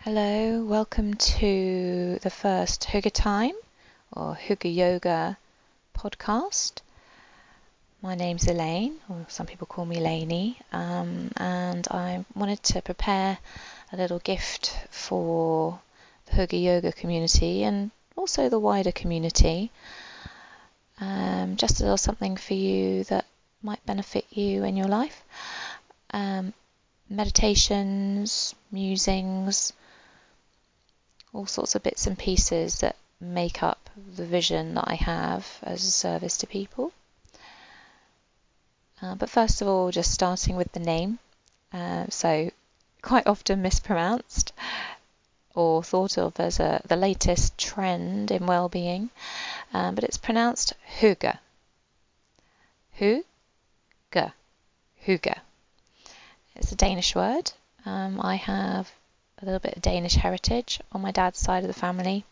Hello, welcome to the first Hygge Time or Hygge Yoga podcast. My name's Elaine, or some people call me Lainey, and I wanted to prepare a little gift for the Hygge Yoga community and also the wider community. Just a little something for you that might benefit you in your life. Meditations, musings, all sorts of bits and pieces that make up the vision that I have as a service to people. But first of all, just starting with the name. So quite often mispronounced or thought of as the latest trend in well-being, but it's pronounced Hygge. Hygge. Hygge. It's a Danish word. I have a little bit of Danish heritage on my dad's side of the family.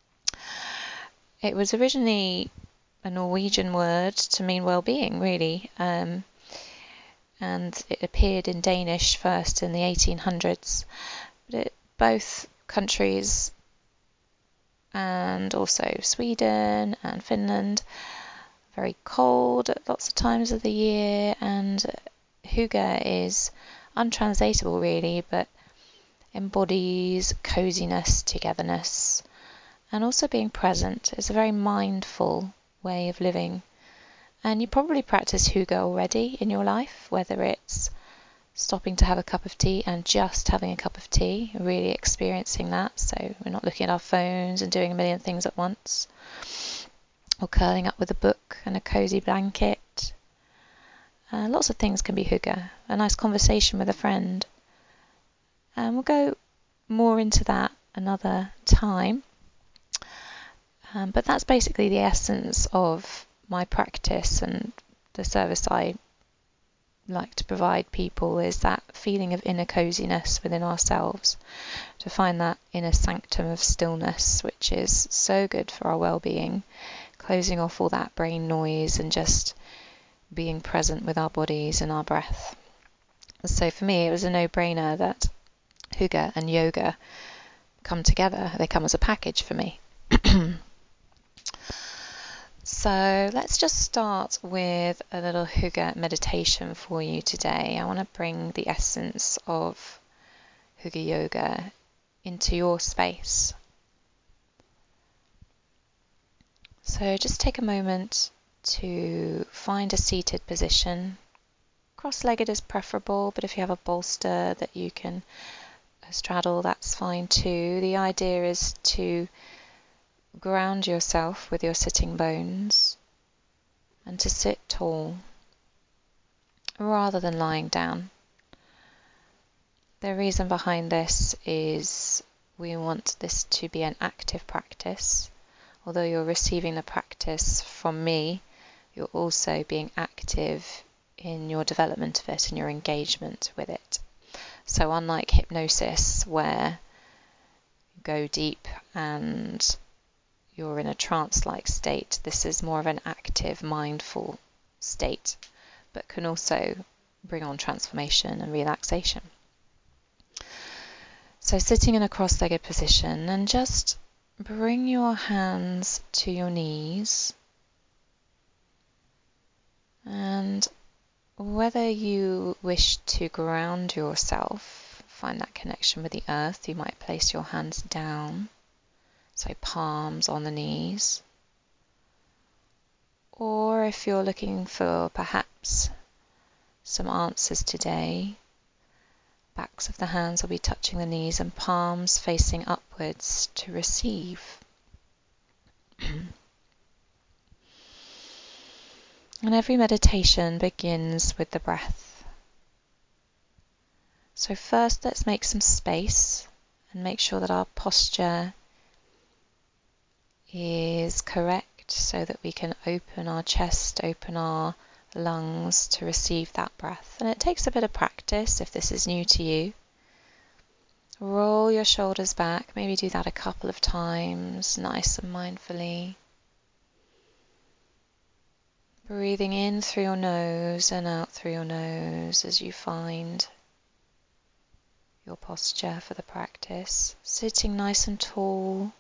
It was originally a Norwegian word to mean well-being, really, and it appeared in Danish first in the 1800s. But both countries and also Sweden and Finland, very cold at lots of times of the year, and Hygge is untranslatable really, but embodies coziness, togetherness, and also being present. It's a very mindful way of living. And you probably practice Hygge already in your life, whether it's stopping to have a cup of tea and just having a cup of tea, really experiencing that, so we're not looking at our phones and doing a million things at once, or curling up with a book and a cozy blanket. Lots of things can be Hygge. A nice conversation with a friend. And we'll go more into that another time. But that's basically the essence of my practice and the service I like to provide people, is that feeling of inner coziness within ourselves, to find that inner sanctum of stillness, which is so good for our well-being, closing off all that brain noise and just being present with our bodies and our breath. So for me, it was a no-brainer that Hygge and yoga come together. They come as a package for me. So let's just start with a little Hygge meditation for you today. I want to bring the essence of Hygge yoga into your space. So just take a moment to find a seated position. Cross-legged is preferable, but if you have a bolster that you can straddle, that's fine too. The idea is to ground yourself with your sitting bones and to sit tall rather than lying down. The reason behind this is we want this to be an active practice. Although you're receiving the practice from me, you're also being active in your development of it and your engagement with it. So unlike hypnosis, where you go deep and you're in a trance-like state, this is more of an active, mindful state, but can also bring on transformation and relaxation. So sitting in a cross-legged position, and just bring your hands to your knees, and whether you wish to ground yourself, find that connection with the earth, you might place your hands down, so palms on the knees. Or if you're looking for perhaps some answers today, backs of the hands will be touching the knees and palms facing upwards to receive. And every meditation begins with the breath. So first let's make some space and make sure that our posture is correct so that we can open our chest, open our lungs to receive that breath. And it takes a bit of practice if this is new to you. Roll your shoulders back, maybe do that a couple of times, nice and mindfully. Breathing in through your nose and out through your nose as you find your posture for the practice, sitting nice and tall,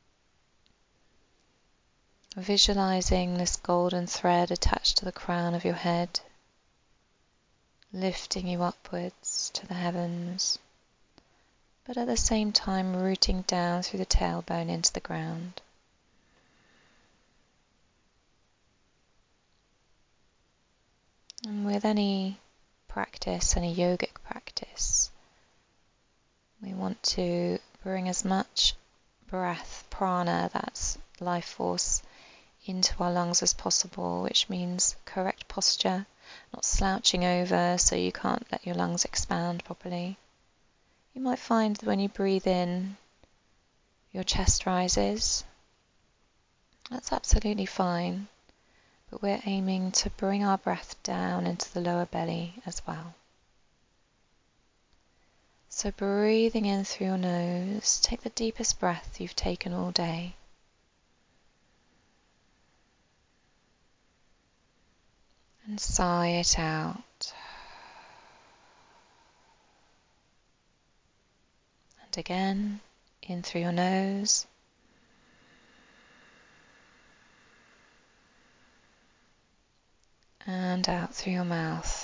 visualizing this golden thread attached to the crown of your head, lifting you upwards to the heavens, but at the same time rooting down through the tailbone into the ground. And with any practice, any yogic practice, we want to bring as much breath, prana, that's life force, into our lungs as possible, which means correct posture, not slouching over so you can't let your lungs expand properly. You might find that when you breathe in, your chest rises. That's absolutely fine, but we're aiming to bring our breath down into the lower belly as well. So breathing in through your nose, take the deepest breath you've taken all day. And sigh it out. And again, in through your nose. And out through your mouth.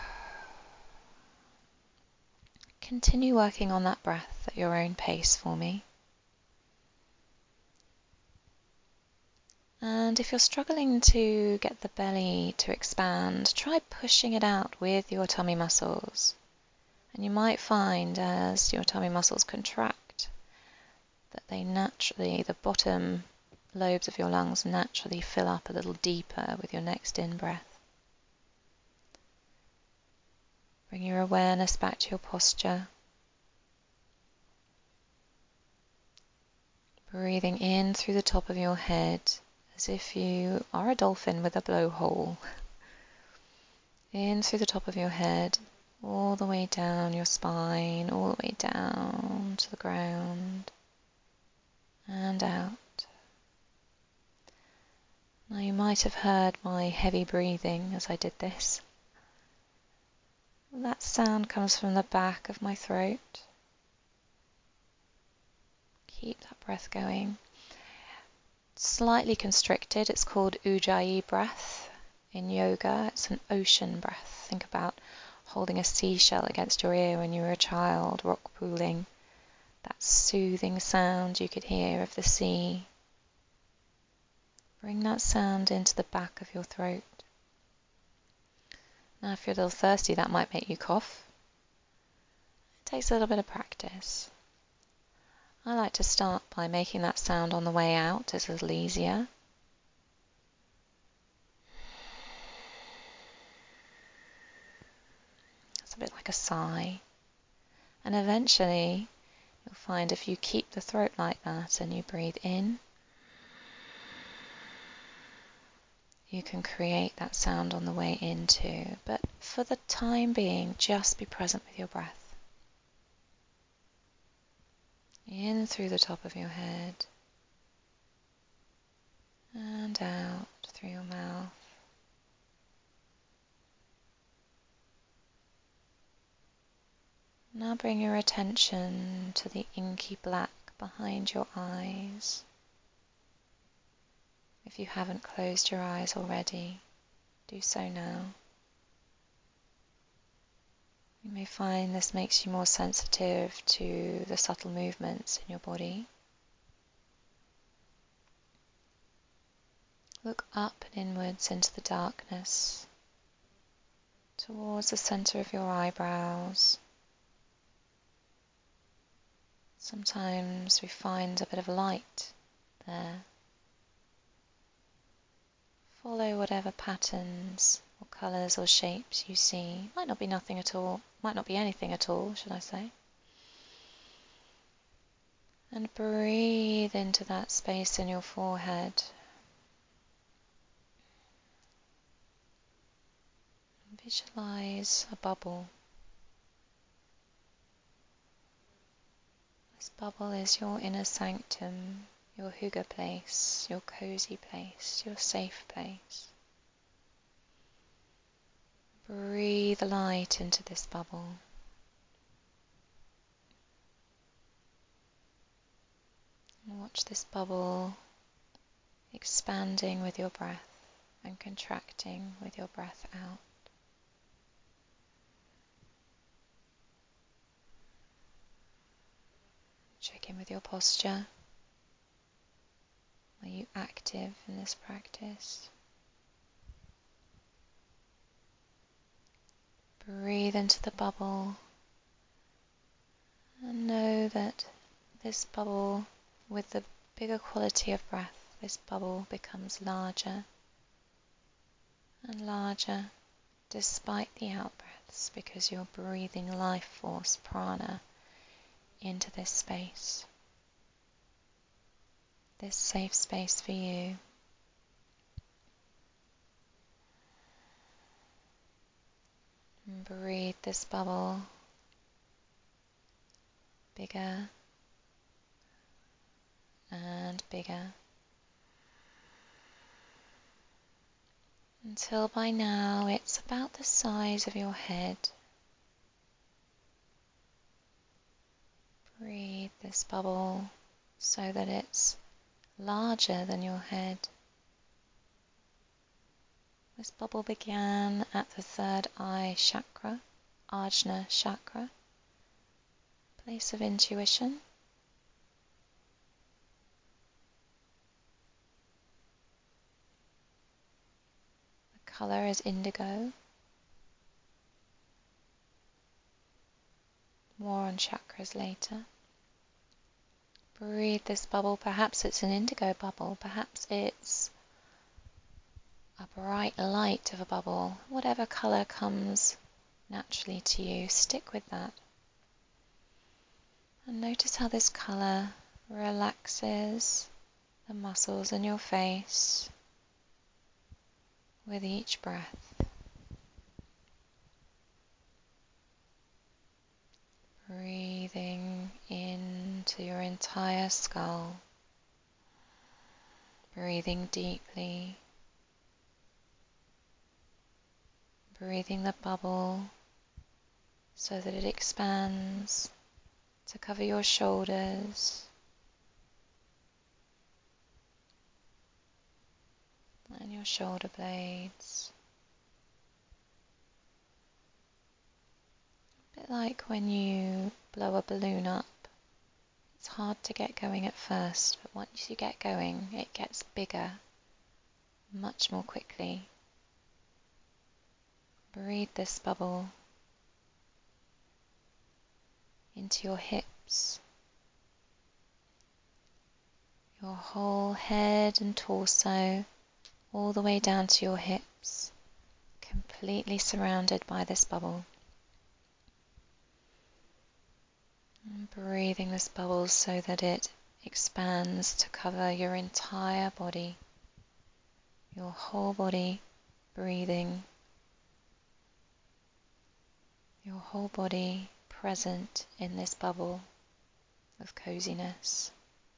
Continue working on that breath at your own pace for me. And if you're struggling to get the belly to expand, try pushing it out with your tummy muscles. And you might find as your tummy muscles contract that they naturally, the bottom lobes of your lungs naturally fill up a little deeper with your next in-breath. Bring your awareness back to your posture. Breathing in through the top of your head as if you are a dolphin with a blowhole. In through the top of your head, all the way down your spine, all the way down to the ground, and out. Now you might have heard my heavy breathing as I did this. That sound comes from the back of my throat. Keep that breath going. Slightly constricted, it's called Ujjayi breath. In yoga, it's an ocean breath. Think about holding a seashell against your ear when you were a child, rock pooling. That soothing sound you could hear of the sea. Bring that sound into the back of your throat. Now if you're a little thirsty, that might make you cough. It takes a little bit of practice. I like to start by making that sound on the way out. It's a little easier. It's a bit like a sigh. And eventually, you'll find if you keep the throat like that and you breathe in, you can create that sound on the way in too. But for the time being, just be present with your breath. In through the top of your head and out through your mouth. Now bring your attention to the inky black behind your eyes. If you haven't closed your eyes already, do so now. You may find this makes you more sensitive to the subtle movements in your body. Look up and inwards into the darkness, towards the center of your eyebrows. Sometimes we find a bit of light there. Follow whatever patterns or colors or shapes you see. Might not be nothing at all, might not be anything at all, should I say. And breathe into that space in your forehead. Visualize a bubble. This bubble is your inner sanctum, your hygge place, your cozy place, your safe place. Breathe light into this bubble. this bubble expanding with your breath and contracting with your breath out. Check in with your posture. Are you active in this practice? Breathe into the bubble and know that this bubble, with the bigger quality of breath, this bubble becomes larger and larger despite the out-breaths, because you're breathing life force, prana, into this space, this safe space for you. And breathe this bubble bigger and bigger, until by now it's about the size of your head. Breathe this bubble so that it's larger than your head. This bubble began at the third eye chakra, Ajna chakra, place of intuition. The color is indigo. More on chakras later. Breathe this bubble. Perhaps it's an indigo bubble. Perhaps it's a bright light of a bubble. Whatever color comes naturally to you, stick with that. And notice how this color relaxes the muscles in your face with each breath. Breathing into your entire skull. Breathing deeply. Breathing the bubble so that it expands to cover your shoulders and your shoulder blades. A bit like when you blow a balloon up. It's hard to get going at first, but once you get going, it gets bigger much more quickly. Breathe this bubble into your hips, your whole head and torso, all the way down to your hips, completely surrounded by this bubble. And breathing this bubble so that it expands to cover your entire body, your whole body, breathing, your whole body present in this bubble of coziness.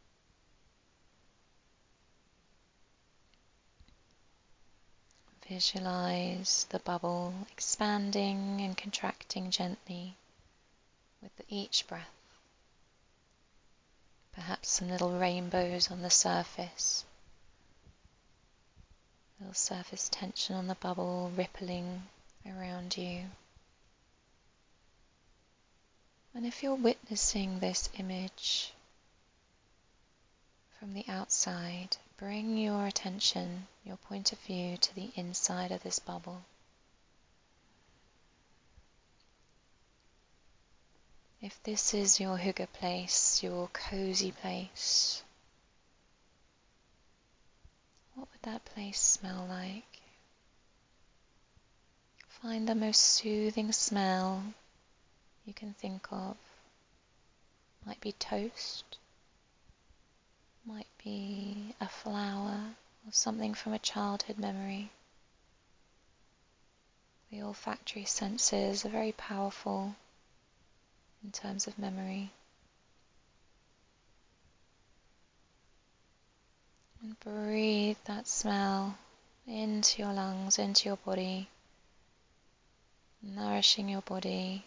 Visualize the bubble expanding and contracting gently with each breath. Perhaps some little rainbows on the surface. Little surface tension on the bubble rippling around you. And if you're witnessing this image from the outside, bring your attention, your point of view, to the inside of this bubble. If this is your hygge place, your cozy place, what would that place smell like? Find the most soothing smell you can think of. Might be toast, might be a flower or something from a childhood memory. The olfactory senses are very powerful in terms of memory. And breathe that smell into your lungs, into your body, nourishing your body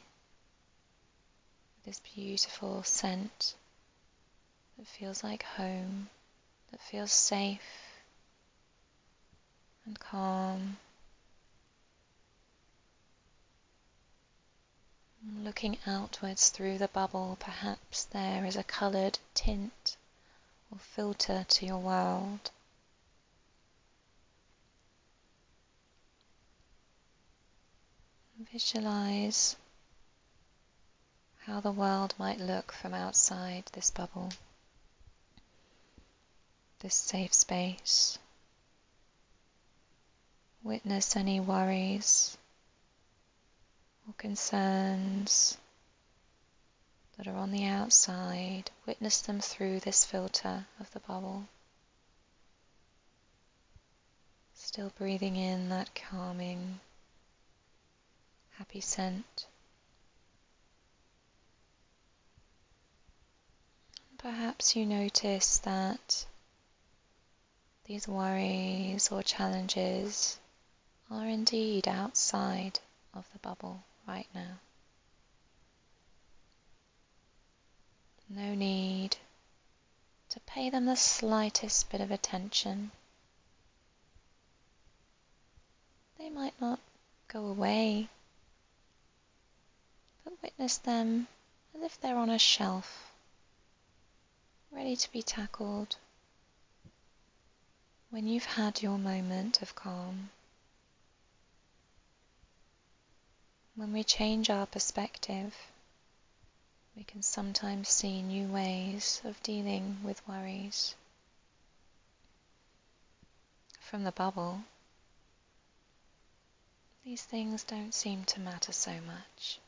with this beautiful scent that feels like home. that feels safe and calm. Looking outwards through the bubble, perhaps there is a coloured tint or filter to your world. Visualize how the world might look from outside this bubble, this safe space. Witness any worries or concerns that are on the outside. Witness them through this filter of the bubble. Still breathing in that calming, happy scent. Perhaps you notice that these worries or challenges are indeed outside of the bubble right now. No need to pay them the slightest bit of attention. They might not go away, but witness them as if they're on a shelf, ready to be tackled when you've had your moment of calm. When we change our perspective, we can sometimes see new ways of dealing with worries. From the bubble, these things don't seem to matter so much.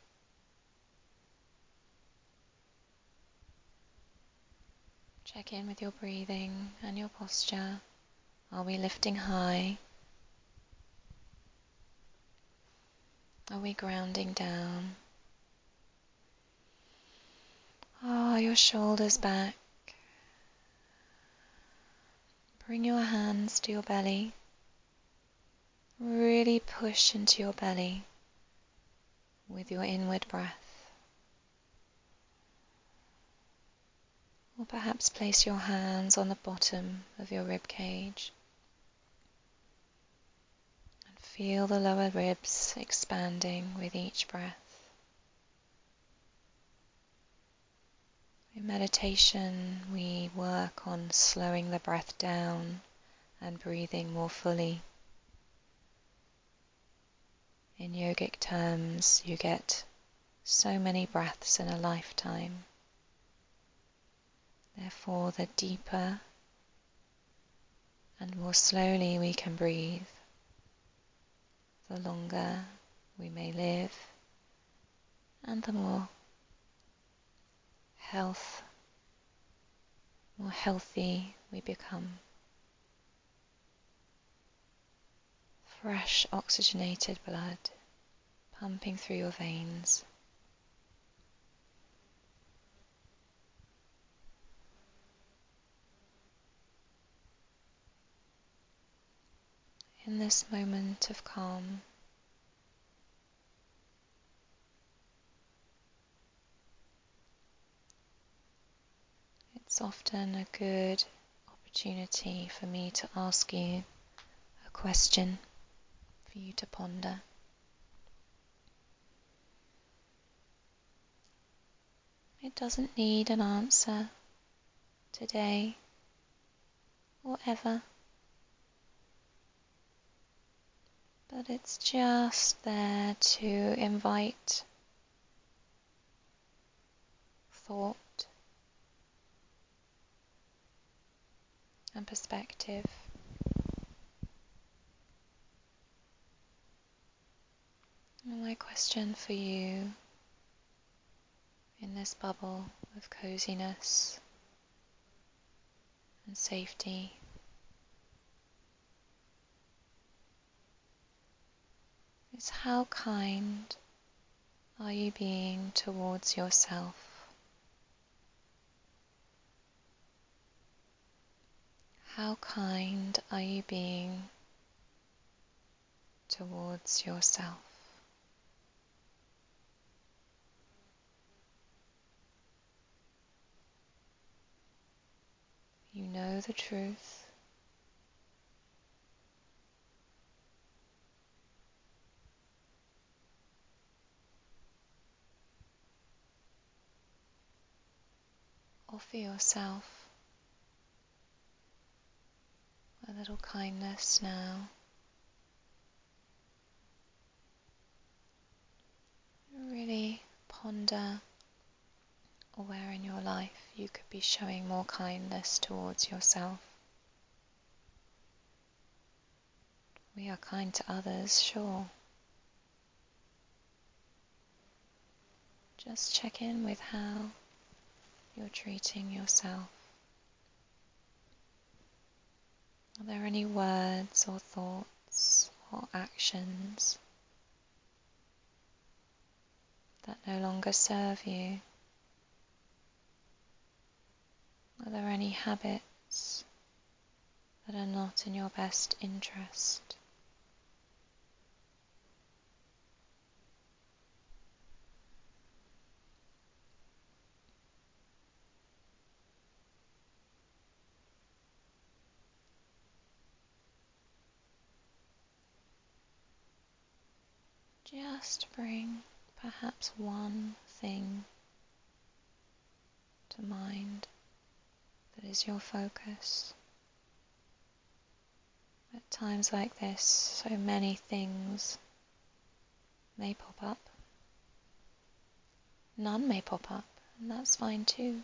Check in with your breathing and your posture. Are we lifting high? Are we grounding down? Are your shoulders back? Bring your hands to your belly. Really push into your belly with your inward breath. Or perhaps place your hands on the bottom of your rib cage. And feel the lower ribs expanding with each breath. In meditation, we work on slowing the breath down and breathing more fully. In yogic terms, you get so many breaths in a lifetime. Therefore, the deeper and more slowly we can breathe, the longer we may live and the more healthy we become. Fresh oxygenated blood pumping through your veins. In this moment of calm, it's often a good opportunity for me to ask you a question for you to ponder. It doesn't need an answer today or ever, but it's just there to invite thought and perspective. And my question for you in this bubble of coziness and safety is, how kind are you being towards yourself? How kind are you being towards yourself? You know know the truth. Offer yourself a little kindness now. Really ponder where in your life you could be showing more kindness towards yourself. We are kind to others, sure. Just check in with how you're treating yourself. Are there any words or thoughts or actions that no longer serve you? Are there any habits that are not in your best interest? Just bring perhaps one thing to mind that is your focus. At times like this, so many things may pop up. None may pop up, and that's fine too.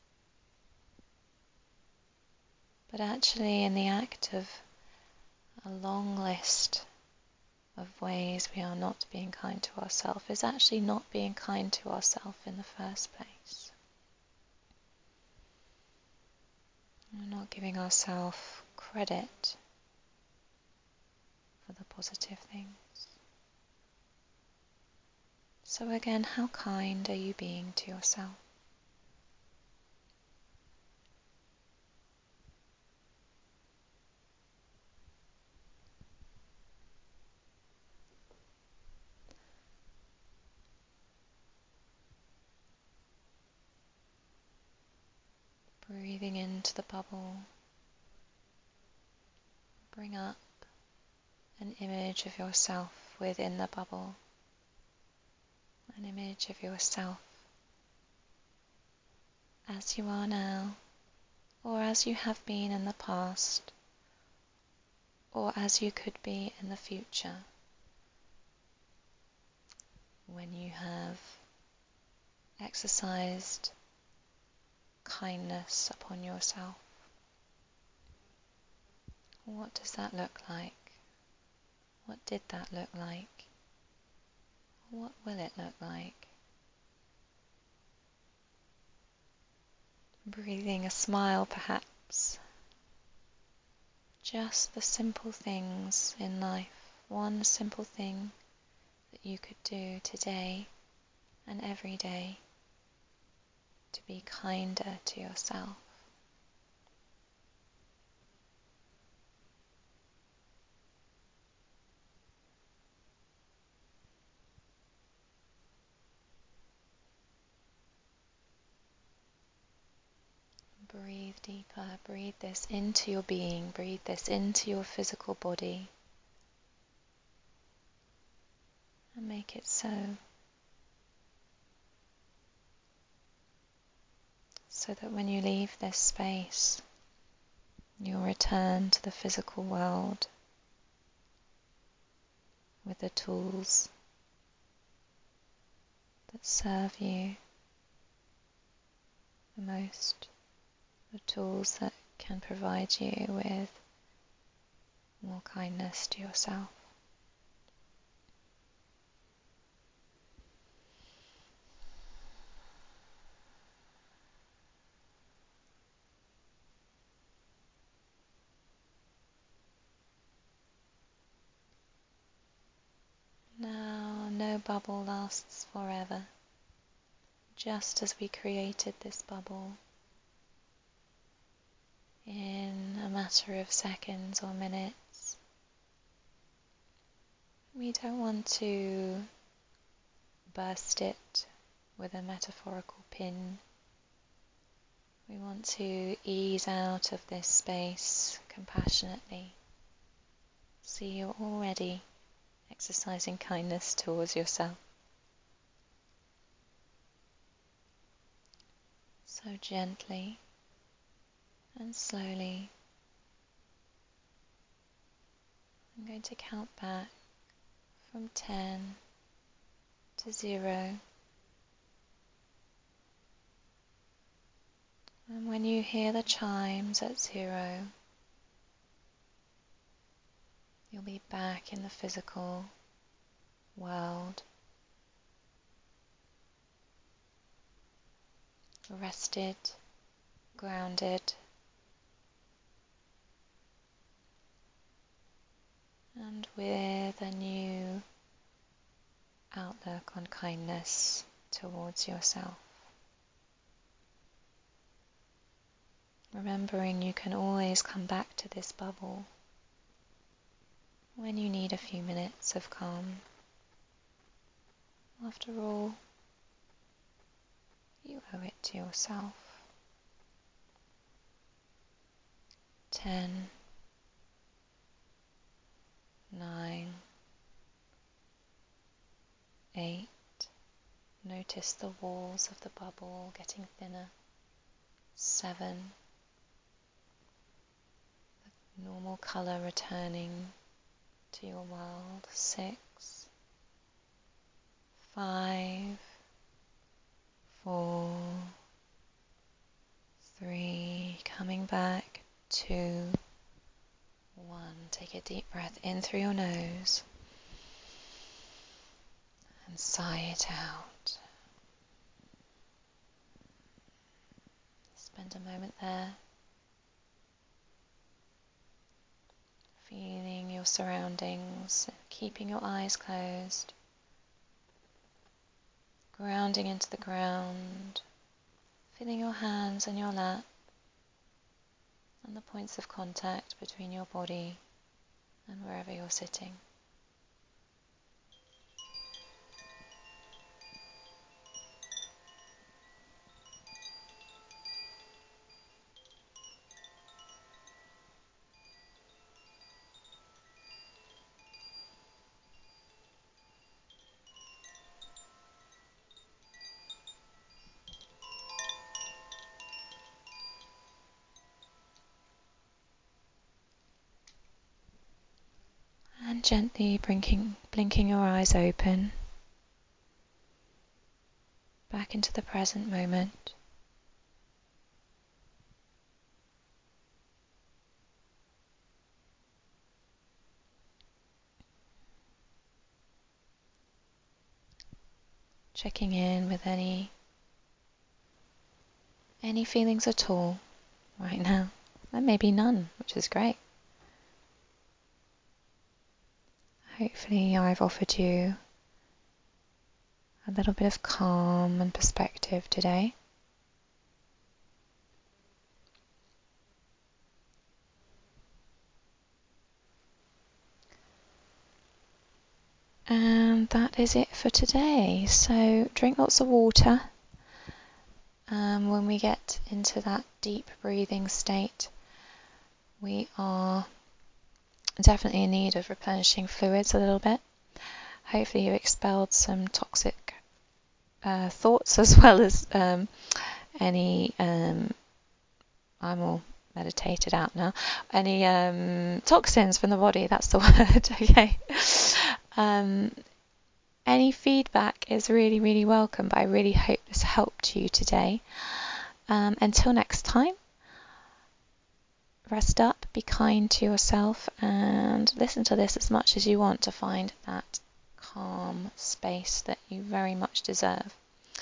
But actually, in the act of a long list of ways we are not being kind to ourselves is actually not being kind to ourselves in the first place. We're not giving ourselves credit for the positive things. So again, how kind are you being to yourself? Breathing into the bubble, bring up an image of yourself within the bubble, an image of yourself as you are now, or as you have been in the past, or as you could be in the future, when you have exercised kindness upon yourself. What does that look like? What did that look like? What will it look like? Breathing a smile perhaps. Just the simple things in life. One simple thing that you could do today and every day to be kinder to yourself. Breathe deeper, breathe this into your being, breathe this into your physical body, and make it so. So that when you leave this space, you'll return to the physical world with the tools that serve you the most, the tools that can provide you with more kindness to yourself. Now, no bubble lasts forever. Just as we created this bubble in a matter of seconds or minutes, we don't want to burst it with a metaphorical pin. We want to ease out of this space compassionately. See, you're already exercising kindness towards yourself. So gently and slowly, I'm going to count back from 10 to 0. And when you hear the chimes at 0, you'll be back in the physical world, rested, grounded, and with a new outlook on kindness towards yourself. Remembering you can always come back to this bubble when you need a few minutes of calm. After all, you owe it to yourself. 10, 9, 8. Notice the walls of the bubble getting thinner. 7. The normal color returning to your world. 6, 5, 4, 3. Coming back. 2, 1. Take a deep breath in through your nose and sigh it out. Spend a moment there, feeling your surroundings, keeping your eyes closed, grounding into the ground, feeling your hands on your lap and the points of contact between your body and wherever you're sitting. And gently blinking your eyes open, back into the present moment. Checking in with any feelings at all right now. And maybe none, which is great. Hopefully I've offered you a little bit of calm and perspective today. And that is it for today. So drink lots of water. When we get into that deep breathing state, we are definitely in need of replenishing fluids a little bit. Hopefully you expelled some toxic thoughts as well as any, I'm all meditated out now, any toxins from the body, that's the word, okay. Any feedback is really, really welcome, but I really hope this helped you today. Until next time, rest up, be kind to yourself, and listen to this as much as you want to find that calm space that you very much deserve.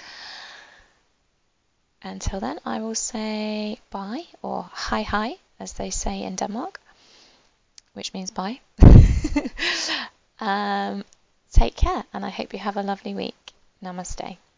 Until then, I will say bye, or hi, as they say in Denmark, which means bye. Take care, and I hope you have a lovely week. Namaste.